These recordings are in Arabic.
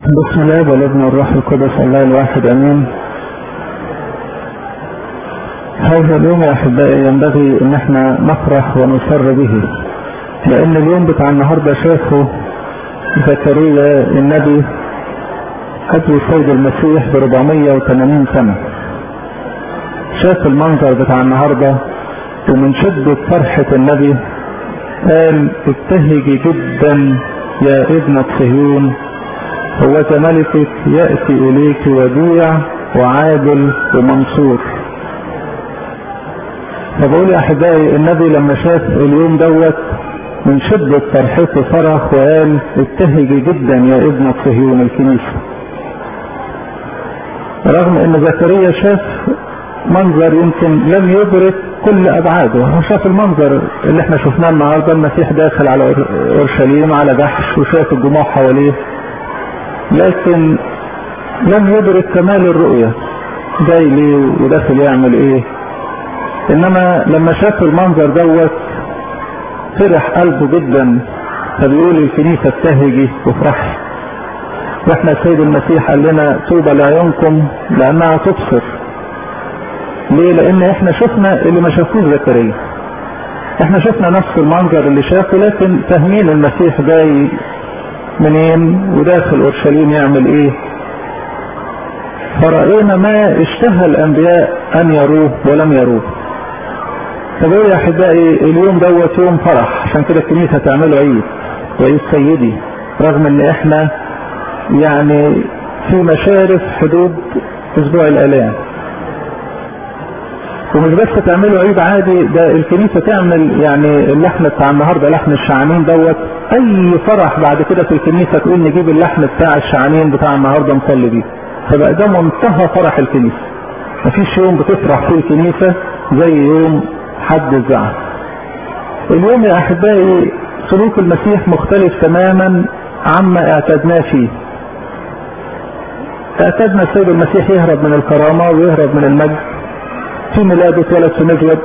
بسم الله والابن والروح القدس الله الواحد امين. هذا اليوم يا احبائي ينبغي ان احنا نفرح ونسر به، لان اليوم بتاع النهارده شافه زكريا النبي قبل السيد المسيح ب 480 سنه. شاف المنظر بتاع النهارده ومن شده فرحه النبي قال: ابتهجي جدا يا ابنة صهيون، هو ملكك يأتي إليك وديع وعادل ومنصور. فبقول يا أحبائي النبي لما شاف اليوم دوت من شدة فرحته صرخ وقال: ابتهجي جدا يا ابنة صهيون الكنيسة. رغم ان زكريا شاف منظر يمكن لم يدرك كل ابعاده، هو شاف المنظر اللي احنا شفناه النهارده، المسيح داخل على اورشليم على جحش وشاف الجموع حواليه، لكن لم يدرك كمال الرؤية جاي ليه وداخل يعمل ايه. انما لما شاف المنظر دوت فرح قلبه جدا، فبيقول الكنيسة ابتهجي وافرحي. واحنا السيد المسيح قال لنا: طوبى لعيونكم لانها تبصر. ليه؟ لان احنا شفنا اللي ما شافوش زكريا، احنا شفنا نفس المنظر اللي شافه، لكن فاهمين المسيح جاي منين وداخل اورشليم يعمل ايه. فرأينا ما اشتهى الانبياء ان يروه ولم يروه. فبقول يا احبائي اليوم دوت يوم فرح، عشان كده الكنيسه تعمله عيد وعيد سيدي، رغم ان احنا يعني في مشارف حدود اسبوع الالام. ومش بس تعملوا عيد عادي، ده الكنيسه تعمل يعني اللحن بتاع النهارده لحن الشعانين دوت اي فرح بعد كده في الكنيسه تقول نجيب اللحن بتاع الشعانين بتاع النهارده نصلي بيه. فبقى ده منتهى فرح الكنيسه. مفيش يوم بتفرح فيه الكنيسه زي يوم حد الزعل. اليوم يا احبائي سلوك المسيح مختلف تماما عما اعتدناه فيه. اعتدنا السيد المسيح يهرب من الكرامه ويهرب من المجد، في ميلاده اتولد في مزود،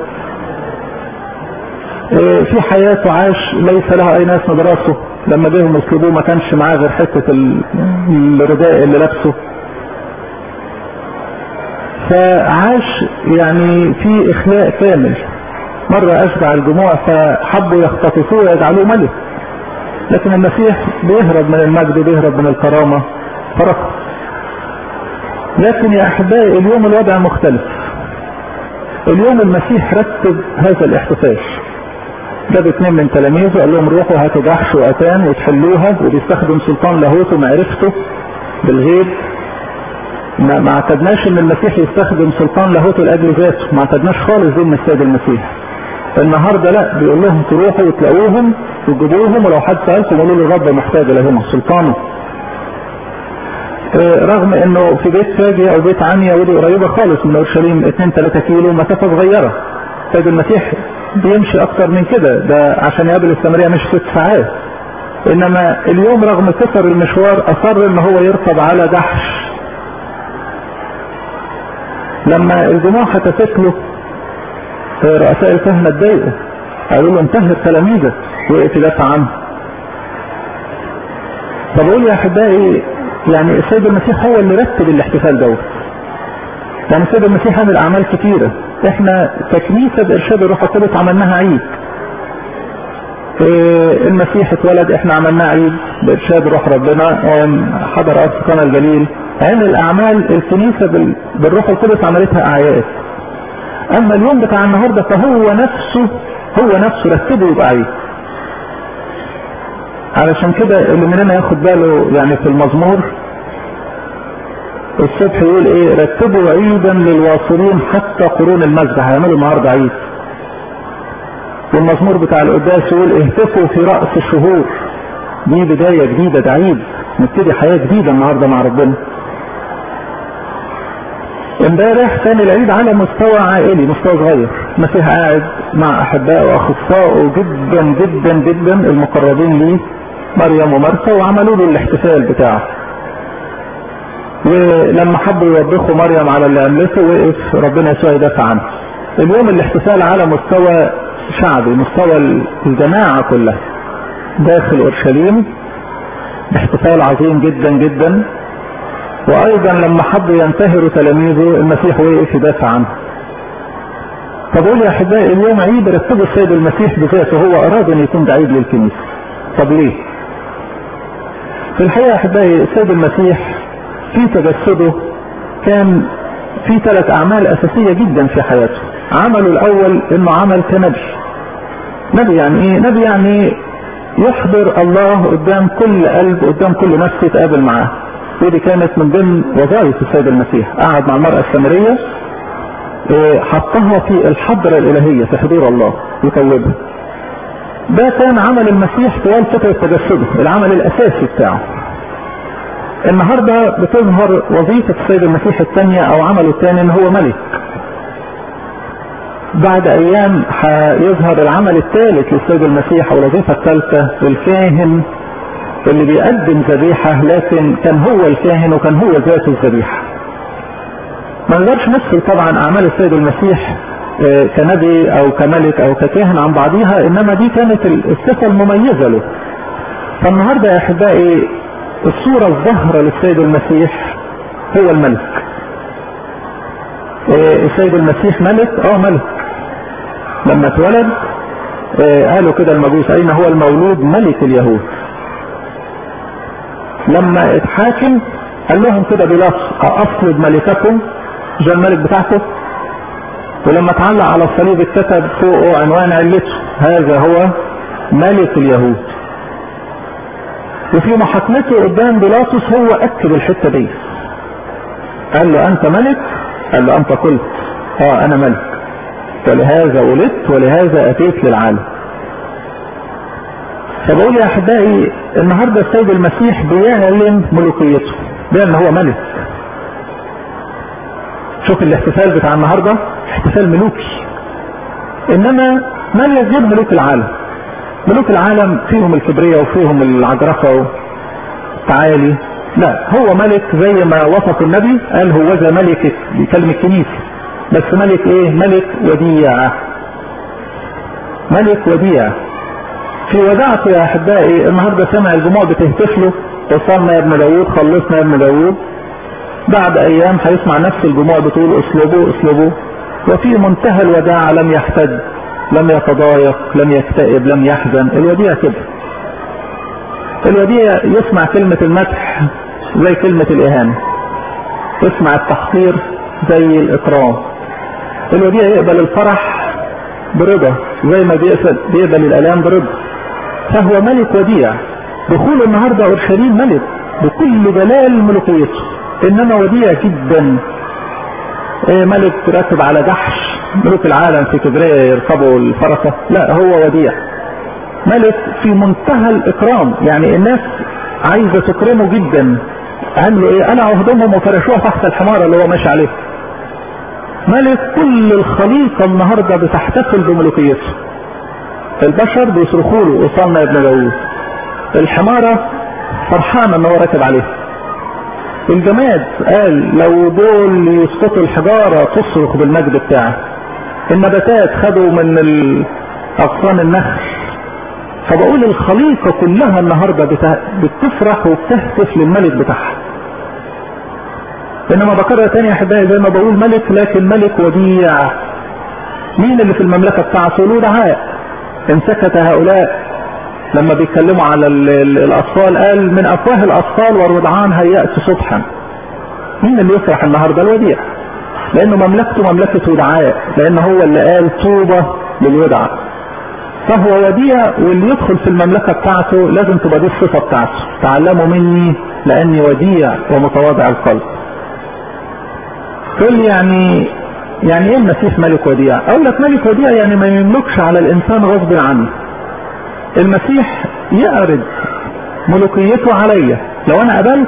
في حياته عاش ليس له اي ناس مدرسه، لما جيهم يصلبوه ما كانش معاه غير حته الرداء اللي لابسه. فعاش يعني في اخلاء كامل. مره اشبع الجموع فحبوا يختطفوه ويجعلوه ملك، لكن المسيح بيهرب من المجد وبيهرب من الكرامه فرق. لكن يا احبائي اليوم الوضع مختلف. اليوم المسيح رتب هذا الاحتفال، جاب 2 من تلاميذه قال لهم: روحوا هاتوا جحش واتان وتحلوها، وبيستخدم سلطان لاهوته ومعرفته بالغيب. ما اعتدناش ان المسيح يستخدم سلطان لاهوته لاجل ذاته، ما اعتدناش خالص دي من السيد المسيح. النهارده لا، بيقول لهم تروحوا وتلاقوهم وتجيبوهم، ولو حد سالكم قولوا له الرب محتاج لهم سلطانه. رغم انه في بيت فاجئ او بيت عنيا ودي قريبه خالص من اورشليم 2-3 كيلو، مسافه صغيره. السيد المسيح بيمشي اكتر من كده، ده عشان يقابل السامريه مش 6 ساعات. انما اليوم رغم كثر المشوار اصر ان هو يركب على جحش. لما الجموع هتفت له رؤساء الكهنه اتضايقوا، قالوا له: انتهر تلاميذك، وقف يدافع عنه. فبقول يا احبائي يعني السيد المسيح هو اللي رتب الاحتفال دوت. يعني السيد المسيح عمل اعمال كثيره، احنا ككنيسه بارشاد الروح القدس عملناها عيد. المسيح اتولد احنا عملناه عيد بارشاد روح ربنا، حضر ارسطان الجليل، عمل اعمال الكنيسه بالروح القدس عملتها اعياد. اما اليوم بتاع النهارده فهو نفسه رتبه يبقى عيد. علشان كده اللي مننا ياخد باله يعني في المزمور الصبح يقول ايه: رتبوا عيدا للواصلين حتى قرون المذبح، هيعملوا النهارده عيد. والمزمور بتاع القداس يقول: اهتفوا في رأس الشهور، دي بداية جديدة، ده عيد، نبتدي حياة جديدة النهارده مع ربنا. امبارح كان العيد على مستوى عائلي، مستوى صغير، المسيح قاعد مع احبائه واخصائه جدا جدا جدا المقربين ليه، مريم ومرثا، وعملوا له الاحتفال بتاعه. ولما حبوا يوبخوا مريم على اللي عملته وقف ربنا يسوع يدافع عنه. اليوم الاحتفال على مستوى شعبي، مستوى الجماعه كلها داخل اورشليم، احتفال عظيم جدا جدا. وايضا لما حبوا ينتهروا تلاميذه المسيح وقف يدافع عنه. طب قول يا احبائي اليوم عيد رتبوا السيد المسيح بذاته، هو اراد ان يكون ده عيد للكنيسه. طب ليه؟ في الحقيقه يا احبائي السيد المسيح في تجسده كان في 3 اعمال اساسيه جدا في حياته. عمله الاول انه عمل كنبي. نبي يعني ايه؟ نبي يعني يحضر الله قدام كل قلب، قدام كل نفس يتقابل معاه. ودي كانت من ضمن وظائف السيد المسيح. قعد مع المرأة السامرية، حطها في الحضرة الالهية في حضور الله يتوبها. ده كان عمل المسيح طوال فترة تجسده، العمل الاساسي بتاعه. النهاردة بتظهر وظيفة السيد المسيح الثانية او عمله الثاني ان هو ملك. بعد ايام هيظهر العمل الثالث للسيد المسيح او الوظيفة الثالثة، الكاهن اللي بيقدم ذبيحة، لكن كان هو الكاهن وكان هو ذات الذبيحة. ما نقدرش نفصل طبعا اعمال السيد المسيح كنبي او كملك او ككاهن عن بعضيها، انما دي كانت الصفة المميزة له. فالنهاردة يا احبائي الصورة الظاهرة للسيد المسيح هو الملك. السيد المسيح ملك، ملك. لما اتولد قالوا كده المجوس اين هو المولود ملك اليهود. لما اتحاكم قال لهم كده بلفظ اصلب ملككم، جاء الملك بتاعكم. ولما اتعلق على الصليب اتكتب فوقه عنوان علته هذا هو ملك اليهود. وفي محاكمته قدام بيلاطس هو اكد الحته دي، قال له انت ملك؟ قال له انت قلت انا ملك، ولهذا ولدت ولهذا اتيت للعالم. فبقول يا احبائي النهارده السيد المسيح بيعلن ملوكيته بان هو ملك. شوف الاحتفال بتاع النهارده احتفال ملوكي، انما من يغير ملوك العالم؟ ملوك العالم فيهم الكبرياء وفيهم العجرفه والتعالي. لا، هو ملك زي ما وصف النبي، قال هو ذا ملك، بكلمة كنيسة، بس ملك ايه؟ ملك وديع. ملك وديع. في وداعته يا احبائي النهارده سمع الجموع بتهتف له وصلنا يا ابن داوود، خلصنا يا ابن داوود. بعد ايام هيسمع نفس الجموع بتقول اسلبوا اسلبوا. وفي منتهى الوداع، لم يحتد، لم يتضايق، لم يكتئب، لم يحزن. الوديع كده. الوديع يسمع كلمة المدح زي كلمة الإهانة، يسمع التحقير زي الإكرام. الوديع يقبل الفرح برضا زي ما بيقبل الآلام برضا. فهو ملك وديع. دخول النهاردة أورشليم ملك بكل جلال ملوكيته، إنما وديع جدا. ملك راكب على جحش، ملوك العالم في كبرياء يركبوا الفرسة، لا هو وديع. ملك في منتهى الإكرام، يعني الناس عايزة تكرمه جدا. عملوا ايه؟ قلعوا هدومهم وفرشوها تحت الحمار اللي هو ماشي عليه. ملك كل الخليقة النهاردة بتحتفل بملوكيته. البشر بيصرخوا له وصلنا يا ابن داوود. الحمارة فرحانة ان هو راكب عليه. الجماد قال لو دول يسقطوا الحجارة تصرخ بالمجد بتاعه. النباتات خدوا من أغصان النخل. فبقول الخليقة كلها النهاردة بتفرح وبتهتف للملك بتاعها. انما بكرر تاني يا احبائي زي ما بقول ملك، لكن ملك وديع. مين اللي في المملكة بتاعته؟ له دعاء. ان سكت هؤلاء لما بيتكلموا على الاطفال قال من افواه الاطفال والرضعان هيأت صبحا. مين اللي يفرح النهاردة؟ الوديع. لانه مملكته مملكة ودعاء، لان هو اللي قال طوبى للودع. فهو وديع، واللي يدخل في المملكة بتاعته لازم تبقى دي الصفة بتاعته. تعلموا مني لاني وديع ومتواضع القلب. تقول يعني ايه المسيح ملك وديع؟ اقول لك ملك وديع يعني ما يملكش على الانسان غصب عنه. المسيح يعرض ملوكيته عليا، لو انا قبلت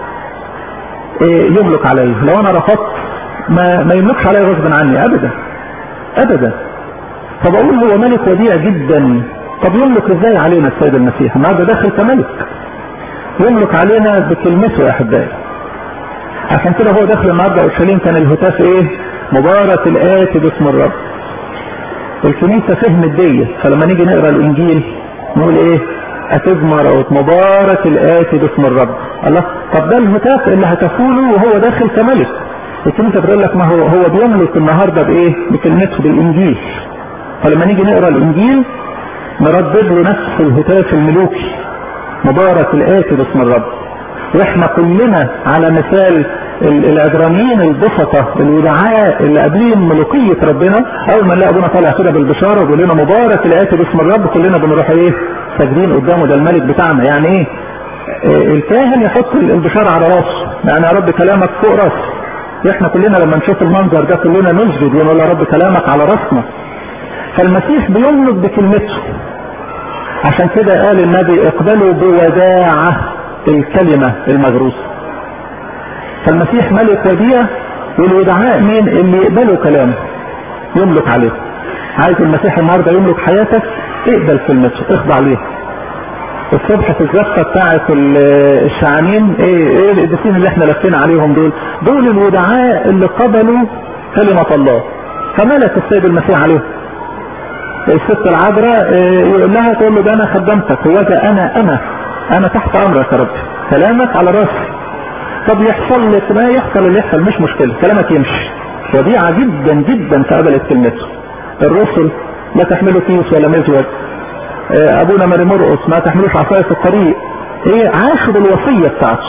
يملك عليا، لو انا رفضت ما يملكش عليا غصب عني ابدا ابدا. فبقول هو ملك وديع جدا. طب يملك ازاي علينا السيد المسيح؟ النهارده داخل كملك، يملك علينا بكلمته يا احبائي. عشان كده هو داخل النهارده اورشليم كان الهتاف ايه؟ مبارك الآتي باسم الرب. الكنيسه فهمت دي، فلما نيجي نقرا الانجيل نقول ايه؟ أتذمر مبارك الآتي باسم الرب. الله، طب ده الهتاف اللي هتفوله وهو داخل كملك. الكنيسة بتقول لك ما هو بيملك النهارده بايه؟ بكلمته بالانجيل. فلما نيجي نقرا الانجيل نردد له نفس الهتاف الملوكي مبارك الآتي باسم الرب. واحنا كلنا على مثال العبرانيين البسطة الودعاء اللي قابلين ملوكية ربنا، اول ما نلاقي ابونا طالع كده بالبشارة وبيقول لنا مبارك الآتي باسم الرب كلنا بنروح ايه؟ ساجدين قدامه، ده الملك بتاعنا. يعني ايه؟ الكاهن يحط البشارة على راسه، يعني يا رب كلامك فوق راسه. احنا كلنا لما نشوف المنظر ده كلنا نسجد ونقول يا رب كلامك على راسنا. فالمسيح بيملك بكلمته. عشان كده قال النبي اقبلوا بوداعة الكلمة المغروسة. فالمسيح ملك وديع، والودعاء مين؟ اللي يقبلوا كلامه يملك عليه. عايز المسيح النهارده يملك حياتك، اقبل كلمته، اخضع ليه. الصبح في الزفه بتاعه الشعانين ايه القديسين اللي احنا لفينا عليهم دول الودعاء اللي قبلوا كلمه الله، فملك السيد المسيح عليهم. الست العذراء يقول لها، تقول له ده انا خدمتك، هو ده انا تحت امرك يا رب، كلامك على راسي. طب يحصل لك ما يحصل اللي يحصل مش مشكله، كلامك يمشي. وديعه جدا جدا فقبلت كلمته. الرسل لا تحملوا كيس ولا مزود، ابونا ماري مرقس ما تحملوش عصايه في الطريق، عاشوا بالوصيه بتاعته.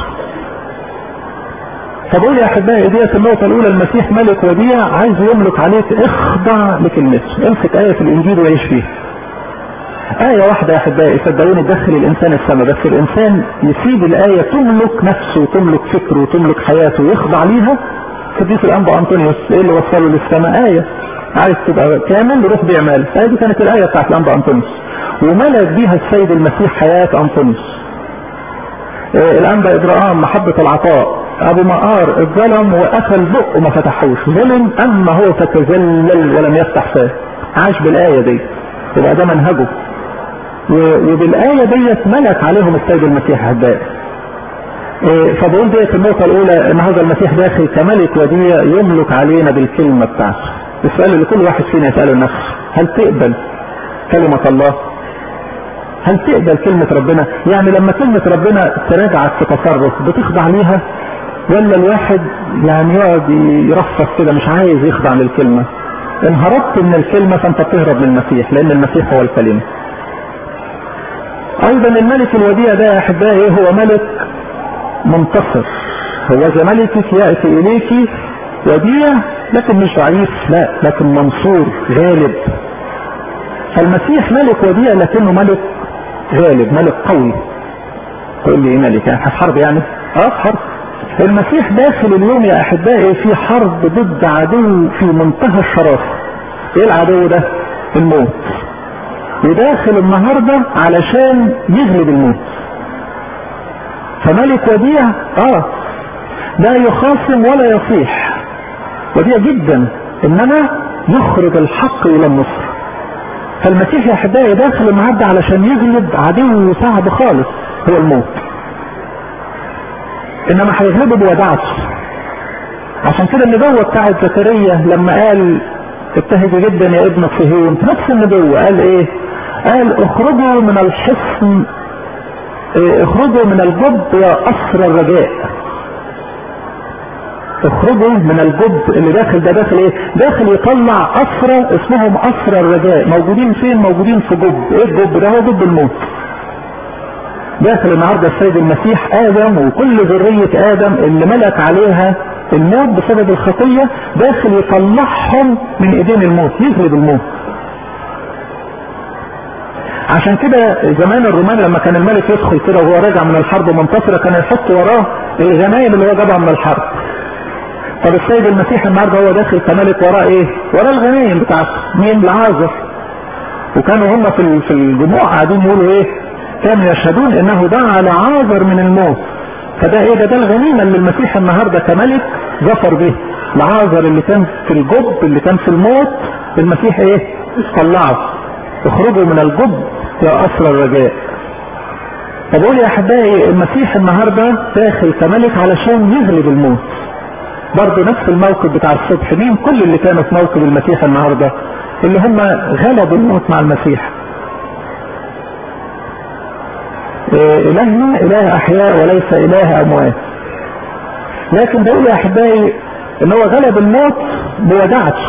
فبقول يا احبائي ديت النقطه الاولى، المسيح ملك وديع عايز يملك عليك، اخضع لكلمته. امسك ايه في الانجيل وعيش فيها. آية واحدة يا احبائي صدقوني تدخل الانسان السماء، بس الانسان يسيب الآية تملك نفسه وتملك فكره وتملك حياته ويخضع ليها. قديس الانبا انطونيوس ايه اللي وصله للسماء؟ آية. عايز تبقى كامل روح بيعمل. هذه كانت الآية بتاعت الانبا انطونيوس، وملك بيها السيد المسيح حياة انطونيوس. الانبا ادراءام محبة العطاء، ابو مقار اتظلم وقفل بقه ما فتحوش، ظلم اما هو فتذلل ولم يفتح فاه. عاش بالآية دي، يبقى ده منهجه. وبالآية ديت ملك عليهم السيد المسيح احبائي. فبقول ديت النقطة الأولى، إن هذا المسيح داخل كملك وديع يملك علينا بالكلمة بتاعته. السؤال اللي كل واحد فينا يسأله لنفسه، هل تقبل كلمة الله؟ هل تقبل كلمة ربنا؟ يعني لما كلمة ربنا تراجعك في تصرف بتخضع ليها، ولا الواحد يعني يقعد يرفض كده مش عايز يخضع للكلمة؟ إن هربت من الكلمة فأنت بتهرب من المسيح، لأن المسيح هو الكلمة. ايضا الملك الوديع ده يا احبائي هو ملك منتصر. هو ذا ملكك يأتي اليك وديع لكن مش ضعيف، لا لكن منصور غالب. فالمسيح ملك وديع لكنه ملك غالب، ملك قوي. تقول لي ايه ملك؟ يعني حرب يعني؟ حرب. المسيح داخل اليوم يا احبائي في حرب ضد عدو في منتهى الشراسة. ايه العدو ده؟ الموت. وداخل النهاردة علشان يغلب الموت. فملك وديع لا يخاصم ولا يصيح، وديع جدا، انما يخرج الحق الى النصر. فالمسيح يا احبائي داخل النهاردة علشان يغلب عدو صعب خالص هو الموت، انما هيغلبه بوداعته. عشان كده النبوة بتاعت زكريا لما قال ابتهج جدا يا ابن صهيون، نفس النبوة قال ايه؟ قال اخرجوا من الحصن، اخرجوا من الجب يا أسر الرجاء. اخرجوا من الجب اللي داخل ده، داخل ايه؟ داخل يطلع أسرة اسمهم أسر الرجاء. موجودين فين؟ موجودين في جب. ايه الجب ده؟ هو جب الموت. داخل النهارده السيد المسيح آدم وكل ذرية آدم اللي ملك عليها الموت بسبب الخطية، داخل يطلعهم من ايدين الموت، يغلب الموت. عشان كده زمان الرومان لما كان الملك يدخل كده وهو راجع من الحرب منتصرة كان يحط وراه الغنايم اللي هو جابها من الحرب. طب السيد المسيح النهارده هو داخل كملك وراه ايه؟ وراه الغنايم بتاعته. مين؟ لعازر. وكانوا هم في الجموع قاعدين يقولوا ايه؟ كانوا يشهدون انه دعا لعازر من الموت. فده ايه ده الغنيمة اللي المسيح النهارده كملك ظفر به. لعازر اللي كان في الجب، اللي كان في الموت، المسيح ايه؟ طلعه. اخرجوا من الجب يا أسر الرجاء. فبقول يا احبائي المسيح النهارده داخل كملك علشان يغلب الموت. برضه نفس الموقف بتاع الصبح. مين كل اللي كانوا في موقف المسيح النهارده؟ اللي هم غلبوا الموت مع المسيح. إلهنا إله أحياء وليس إله أموات. لكن بقول يا أحبائي إن هو غلب الموت بوداعته،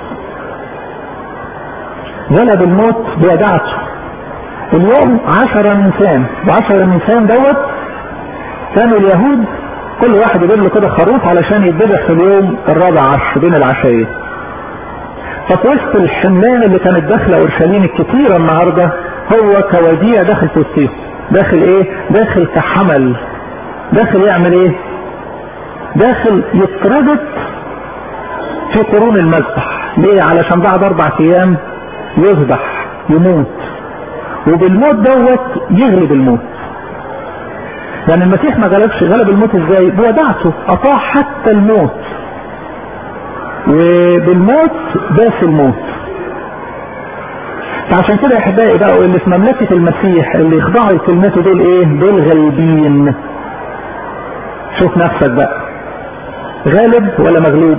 غلب الموت بوداعته. اليوم 10 نيسان، و10 نيسان دوت كانوا اليهود كل واحد يجيب له كده خروف علشان يتذبح في اليوم ال14 بين العشية. ففي وسط الحملان اللي كانت داخله اورشليم الكتيره النهارده هو كوديع داخل في وسطهم. داخل ايه؟ داخل كحمل، داخل يعمل ايه؟ داخل يتربط في قرون المذبح. ليه؟ علشان بعد 4 ايام يذبح يموت، وبالموت دوت يغلب الموت. يعني المسيح ما غلبش، غلب الموت ازاي؟ بوداعته، اطاع حتى الموت، وبالموت داس الموت. فعشان كده يا احبائي بقوا اللي في مملكة المسيح اللي يخضعوا لكلمته دول ايه؟ دول غالبين. شوف نفسك بقى، غالب ولا مغلوب؟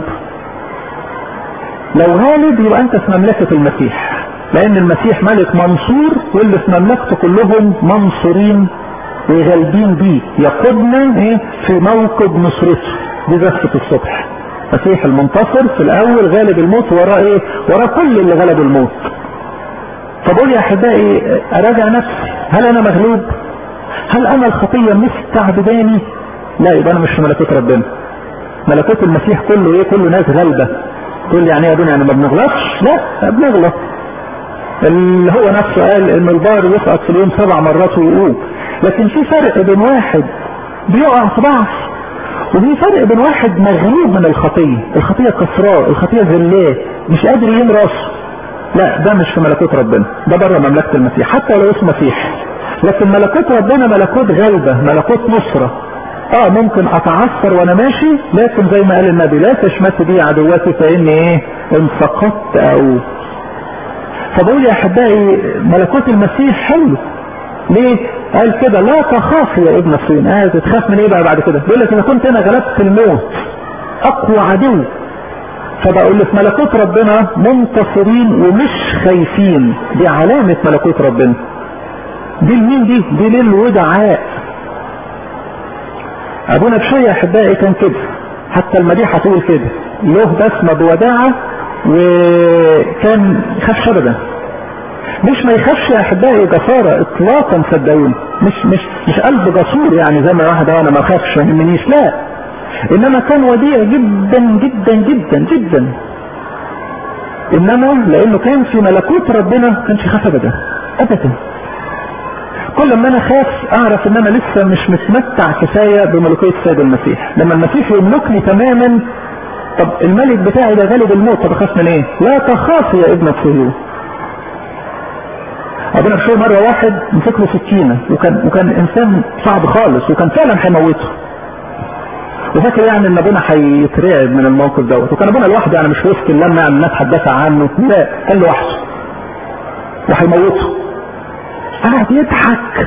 لو غالب يبقى انت في مملكة المسيح، لان المسيح ملك منصور، واللي في مملكته كلهم منصورين وغالبين بيه، يقودنا ايه؟ في موكب نصرته. دي زفة الصبح. المسيح المنتصر في الاول غالب الموت، وراه ايه؟ وراه كل اللي غلب الموت. فبقول يا احبائي اراجع نفسي، هل انا مغلوب؟ هل انا الخطية مستعبداني؟ لا، يبقى انا مش في ملكوت ربنا. ملكوت المسيح كله ايه؟ كله ناس غلبة. تقول لي يعني يا ابني يعني ما بنغلطش؟ لا، بنغلط. اللي هو نفسه قال ان البار يسقط في اليوم 7 مرات ويقوم. لكن في فرق بين واحد بيقع في ضعف، وفي فرق بين واحد مغلوب من الخطية. الخطية كسراه، الخطية ذلاه، مش قادر يقيم راسه. لا، ده مش في ملكوت ربنا، ده بره مملكة المسيح حتى لو اسمه مسيح. لكن ملكوت ربنا ملكوت غلبة، ملكوت نصرة. ممكن اتعثر وانا ماشي، لكن زي ما قال النبي لا تشمت بي عدواتي فاني ايه؟ ان سقطت او. فبقول يا احبائي ملكوت المسيح حلو. ليه؟ قال كده لا تخاف يا ابن الصين. تخاف من ايه بقى بعد كده؟ بيقول لك اذا كنت انا غلبت الموت اقوى عدو، فبقول لك ملكوت ربنا منتصرين ومش خايفين. دي علامة ملكوت ربنا. دي لمين دي؟ دي للودعاء. ابونا بشوية احبائي كان كده، حتى المديحة تقول كده، له بسمة بوداعة وكان يخافش ابدا. مش ما يخافش يا احبائي جسارة اطلاقا، صدقوني، مش قلب جسور يعني زي ما واحد انا ما اخافش ما يهمنيش، لا، انما كان وديع جدا جدا جدا جدا. انما لانه كان في ملكوت ربنا كانش يخاف ابدا ابدا. كل ما انا خاف اعرف ان انا لسه مش متمتع كفايه بملكيه السيد المسيح. لما المسيح يملكني تماما، طب الملك بتاعي ده غالب الموت، طب اخاف من ايه؟ لا تخاف يا ابن الصهيون. ابونا بشوي مره واحد مسك له سكينه، وكان انسان صعب خالص، وكان فعلا هيموته، وفاكر يعني ان ابونا هيترعب من الموقف دوت. وكان ابونا لوحده يعني، مش وسط اللمه يعني الناس هتدافع عنه، لا، كان لوحده وهيموته. قعد يضحك.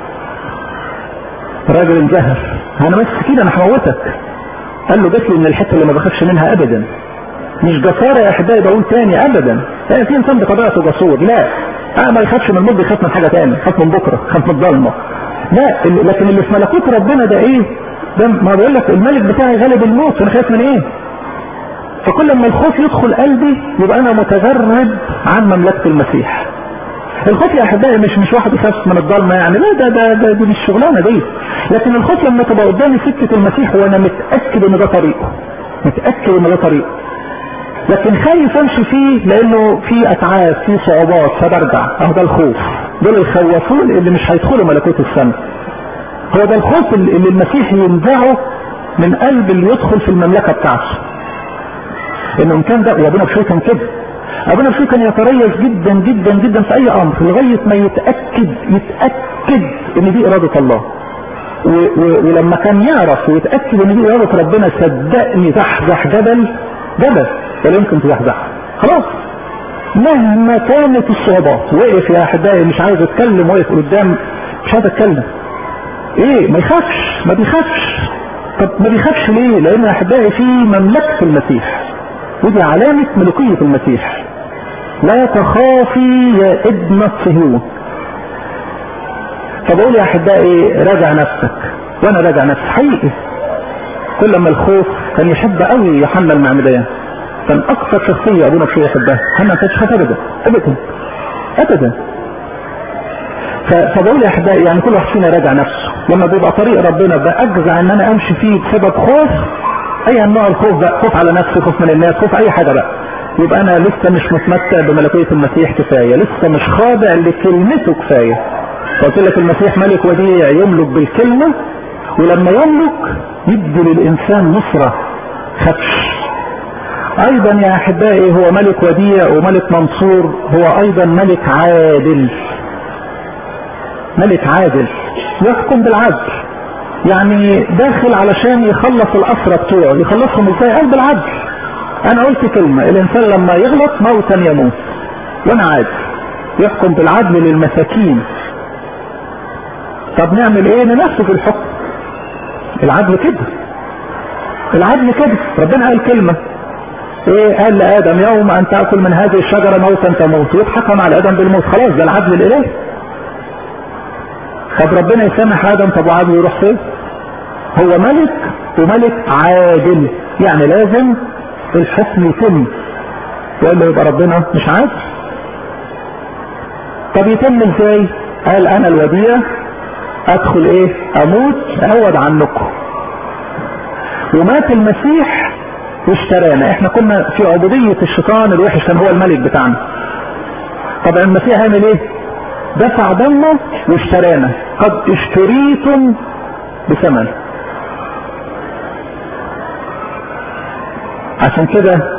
الراجل انزهر، انا بس كده انا هموتك. قال له جات لي من الحته اللي ما بخافش منها ابدا. مش جساره يا احبائي، بقول تاني ابدا. في انسان بطبيعته جسور، لا، ما يخافش من الموت، يخاف من حاجه تاني، يخاف من بكره، يخاف من الضلمه. لا، لكن اللي في ملكوت ربنا ده ايه؟ ده ما بقول لك الملك بتاعي غالب الموت، انا خايف من ايه؟ فكل ما الخوف يدخل قلبي يبقى انا متغرب عن مملكه المسيح. الخوف يا احبائي مش واحد يخاف من الضلمه يعني، لا، ده دي مش الشغلانه دي. لكن الخوف لما تبقى قدامي سكه المسيح وانا متاكد ان ده طريقه، متاكد ان ده طريقه، لكن خايف امشي فيه لانه في اتعاب، في صعوبات، فبرجع. ده الخوف. دول الخوافون اللي مش هيدخلوا ملكوت السماء. هو ده الخوف اللي المسيح ينزعه من قلب اللي يدخل في المملكه بتاعته. انه كان ده، وابونا بشوي كان كده. ابونا بشوي كان يتريث جدا جدا جدا في اي امر لغايه ما يتاكد ان دي اراده الله. ولما كان يعرف ويتاكد ان دي اراده ربنا، صدقني زحزح جبل ولا يمكن تزحزحه. خلاص، مهما كانت الصعوبات. وقف يا احبائي مش عايز اتكلم، وقف قدام مش عايز اتكلم. ايه؟ ما يخافش، ما بيخافش. طب ما بيخافش ليه؟ لان يا احبائي في مملكه المسيح، ودي علامه ملوكيه المسيح. لا تخافي يا ابنة صهيون. فبقول يا احبائي راجع نفسك، وانا راجع نفسي حقيقي. كل ما الخوف كان يحب قوي يوحنا المعمدان، كان اكثر شخصيه ابونا بشويه يحبها. يوحنا ما كانش خاف ابدا ابدا ابدا. فبقول يا احبائي يعني كل واحد فينا راجع نفسه. لما بيبقى طريق ربنا بقى اجزع ان انا امشي فيه بسبب خوف، اي نوع الخوف بقى، خوف على نفسي، خوف من الناس، خوف اي حاجه بقى، يبقى انا لسه مش متمتع بملكويه المسيح كفايه، لسه مش خاضع لكلمته كفايه. قلت لك المسيح ملك وديع يملك بالكلمه، ولما يملك يدي للانسان نصره خدش. ايضا يا احبائي هو ملك وديع وملك منصور، هو ايضا ملك عادل. ملك عادل يحكم بالعدل، يعني داخل علشان يخلص الاسرى بتوعه. يخلصهم ازاي؟ قال بالعدل. انا قلت كلمة، الانسان لما يغلط موتا يموت، وانا عادل يحكم بالعدل للمساكين. طب نعمل ايه؟ ننفذ الحكم. العدل كده، العدل كده. ربنا قال كلمة ايه؟ قال لآدم يوم ان تأكل من هذه الشجرة موتا تموت، ويتحكم على آدم بالموت. خلاص ده العدل الالهي. طب ربنا يسامح آدم، طب وعدله يروح فين؟ هو ملك وملك عادل، يعني لازم الحكم يتم، وإلا يبقى ربنا مش عادل. طب يتم ازاي؟ قال انا الوديع ادخل ايه؟ اموت اعوض عنكم. ومات المسيح واشترانا. احنا كنا في عبودية الشيطان الوحش، كان هو الملك بتاعنا. طب المسيح عمل ايه؟ دفع دمه واشترانا. قد اشتريتم بثمن. عشان كده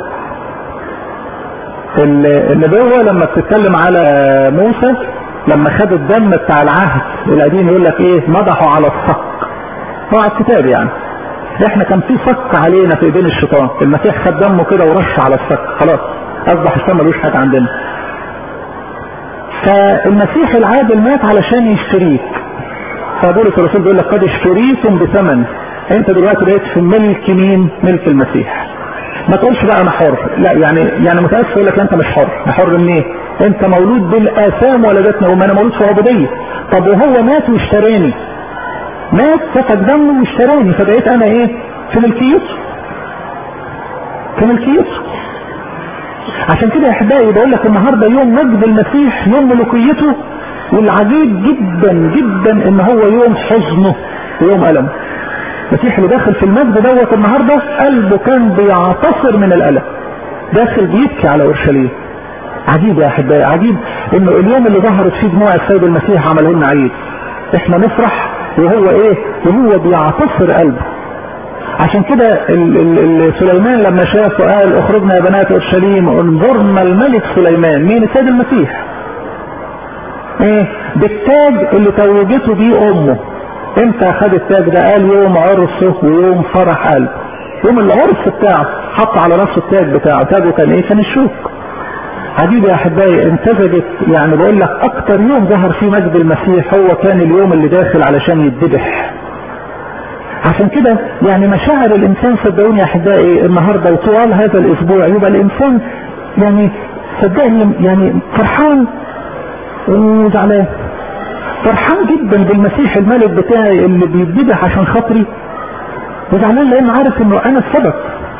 النبوة لما بتتكلم على موسى لما خد الدم بتاع العهد القديم يقول لك ايه؟ مدحوا على الصك. هو على الكتاب يعني. احنا كان في صك علينا في ايدين الشيطان، المسيح خد دمه كده ورش على الصك، خلاص اصبح الشيطان ملوش حاجه عندنا. فالمسيح العادل مات علشان يشتريك. فبولس الرسول بيقول لك قد اشتريتم بثمن. انت دلوقتي بقيت في ملك مين؟ ملك المسيح. ما تقولش بقى انا حر، لا يعني متاسف يقول لك انت مش حر. حر من ايه؟ انت مولود بالاثام ولدتنا، وما انا مولود في عبوديه. طب وهو مات واشتراني، مات سفك دمه واشتراني، فبقيت انا ايه؟ في ملكيته، في ملكيته. عشان كده يا احبائي بقول لك النهارده يوم مجد المسيح، يوم ملوكيته. والعجيب جدا جدا ان هو يوم حزنه ويوم ألم. المسيح اللي داخل في المجد دوت النهارده قلبه كان بيعتصر من الألم، داخل بيبكي على اورشليم. عجيب يا احبائي، عجيب انه اليوم اللي ظهرت فيه دموع السيد المسيح عمله لنا عيد. احنا نفرح وهو ايه؟ وهو بيعتصر قلبه. عشان كده سليمان لما شاف وقال اخرجنا يا بنات اورشليم انظرنا الملك سليمان. مين؟ السيد المسيح. ايه؟ بالتاج اللي توجته بيه امه. امتى خد التاج ده؟ قال يوم عرسه ويوم فرح قلبه. يوم العرس بتاعه حط على نفسه التاج بتاعه. تاجه كان ايه؟ كان الشوك. عجيب يا احبائي، امتزجت يعني بقول لك اكتر يوم ظهر فيه مجد المسيح هو كان اليوم اللي داخل علشان يتذبح. عشان كده يعني مشاعر الانسان صدقوني يا احبائي النهارده وطوال هذا الاسبوع يبقى الانسان يعني صدقني يعني فرحان وزعلان. فرحان جدا بالمسيح الملك بتاعي اللي بيتذبح عشان خاطري، وزعلان لانه عارف انه انا السبب.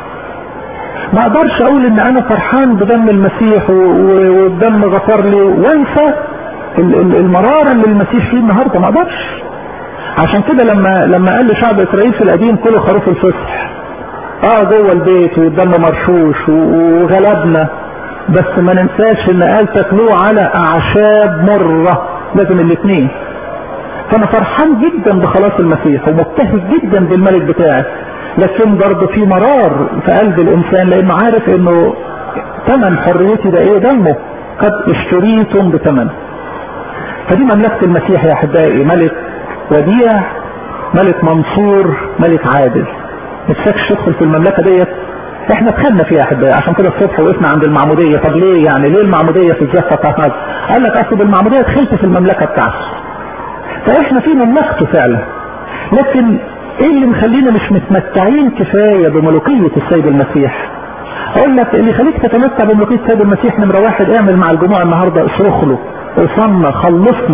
ما اقدرش اقول ان انا فرحان بدم المسيح والدم غفر لي وانسى المرار اللي المسيح فيه النهارده. ما اقدرش. عشان كده لما قال لشعب اسرائيل في القديم كلوا خروف الفصح، جوه البيت والدم مرشوش وغلبنا، بس ما ننساش ان قال تاكلوه على اعشاب مره، لازم الاثنين. فانا فرحان جدا بخلاص المسيح ومبتهج جدا بالملك بتاعي، لكن برضه في مرار في قلب الانسان لانه عارف انه ثمن حريتي ده ايه؟ دمه. قد اشتريتم بثمن. فدي مملكه المسيح يا احبائي، ملك وديع، ملك منصور، ملك عادل. نفسكش تدخل في المملكه ديت؟ احنا دخلنا فيها يا احبائي. عشان كده الصبح وقفنا عند المعموديه. طب ليه يعني؟ ليه المعموديه في الزفه بتاعت هذا؟ قال لك اصل بالمعموديه دخلت في المملكه بتاعته. فاحنا في مملكته فعلا، لكن ايه اللي مخلينا مش متمتعين كفايه بملوكيه السيد المسيح؟ اقول لك اللي يخليك تتمتع بملوكيه السيد المسيح نمره واحد، اعمل مع الجموع النهارده اصرخ له، اوصلنا، خلصنا.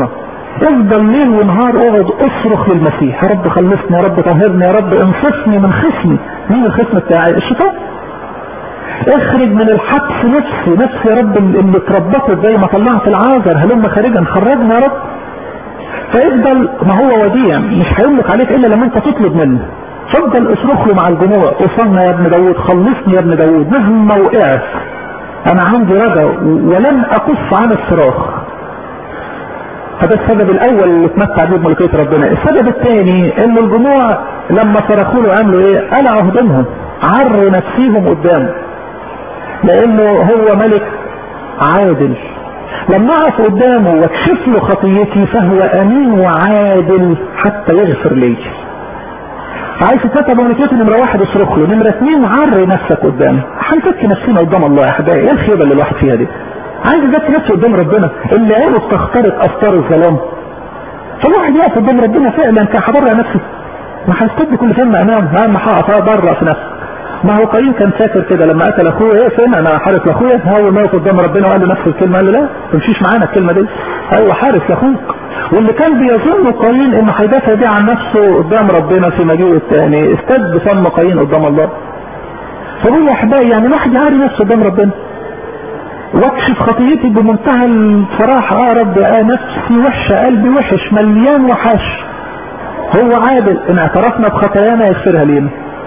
افضل ليل ونهار اقعد اصرخ للمسيح، يا رب خلصني، يا رب طهرني، يا رب انصفني من خصمي. مين الخصم بتاعي؟ الشيطان. اخرج من الحبس نفسي يا رب اللي اتربطت زي ما طلعت العازر، هلم خارجا، خرجنا يا رب. فيفضل، ما هو وديع مش هيملك عليك الا لما انت تطلب منه. فضل اصرخ له مع الجموع، وصلنا يا ابن داود، خلصني يا ابن داود، مهما وقعت انا عندي رجا ولن اقص عن الصراخ. هذا السبب الاول اللي اتمتع به بملكية ربنا. السبب الثاني ان الجموع لما صرخوا له عملوا ايه؟ قلعوا هدومهم، عروا نفسيهم قدامه، لانه هو ملك عادل. لما اقف قدامه واكشف له خطيتي فهو امين وعادل حتى يغفر لي. عايز تتمتع بملكيته، نمرة واحد اصرخ له، نمرة اثنين عري نفسك قدامه. هنفك نفسنا قدام الله يا احبائي، ايه الخيبة اللي الواحد فيها دي؟ عايز يزكي نفسه قدام ربنا اللي قالوا تخترق افكار الظلام. فالواحد يقف قدام ربنا فعلا كهبرع نفسه، ما هيستد كل فيلم امام، ما هقف ابرع في نفسه. ما هو قايين كان فاكر كده لما قتل اخوه، ايه فين انا حارس لاخويا؟ هو ما يقف قدام ربنا وقال له نفس الكلمه، قال له لا ما تمشيش معانا الكلمه دي، ايوه حارس لاخوك. واللي كان بيظن قايين انه هيدافع بيه عن نفسه قدام ربنا في مجيئه الثاني، استد فم قايين قدام الله. فبقول يا احبائي يعني الواحد يعري نفسه قدام ربنا واكشف خطيتي بمنتهى الصراحه، رب نفسي وحشه، قلبي وحش، مليان وحش. هو عادل، ان اعترفنا بخطايانا يغفرها لينا.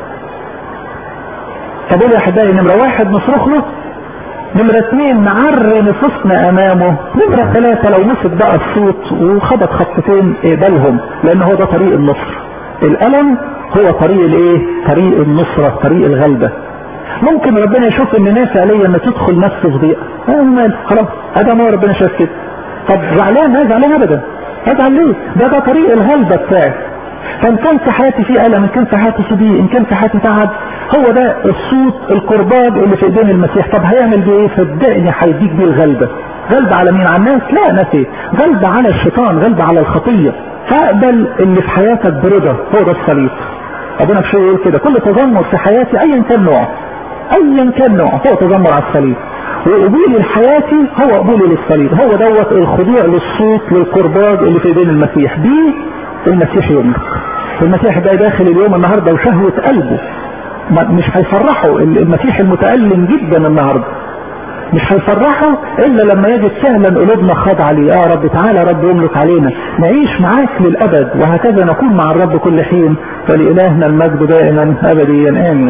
فبقول يا احبائي نمرة واحد نصرخ له، نمرة اثنين نعري نفسنا امامه، نمرة ثلاثة لو مسك بقى الصوت وخبط خطتين اقبلهم، لان هو ده طريق النصر. الالم هو طريق الايه؟ طريق النصرة، طريق الغلبة. ممكن ربنا يشوف ان نافع ليا ان تدخل نفسه في ضيقة، مال خلاص ادم هو ربنا شاف كده. طب زعلان؟ لا زعلان ابدا، ازعل ليه؟ ده طريق الغلبة بتاعي. فان كان في حياتي في الم، ان كان في حياتي في ضيق، ان كان في حياتي تعب، هو ده الصوت القرباج اللي في ايدين المسيح. طب هيعمل بيه ايه؟ صدقني هيديك بيه الغلبة. غلبة على مين؟ على الناس؟ لا نفسي، غلبة على الشيطان، غلبة على الخطية. فاقبل اللي في حياتك برضا، هو ده الصليب. ابونا بشير يقول كده، كل تذمر في حياتي ايا كان نوعه، ايا كان نوعه هو تذمر على الصليب، وقبولي لحياتي هو قبولي للصليب. هو دوت الخضوع للصوت للقرباج اللي في ايدين المسيح. بيه المسيح يملك. المسيح ده داخل اليوم النهارده وشهوة قلبه مش هيفرحه. المسيح المتألم جدا النهارده مش هيفرحه الا لما يجد فعلا قلوبنا خاضعة ليه. يا رب تعالى يا رب يملك علينا، نعيش معاك للابد، وهكذا نكون مع الرب كل حين. فلإلهنا المجد دائما ابديا امين.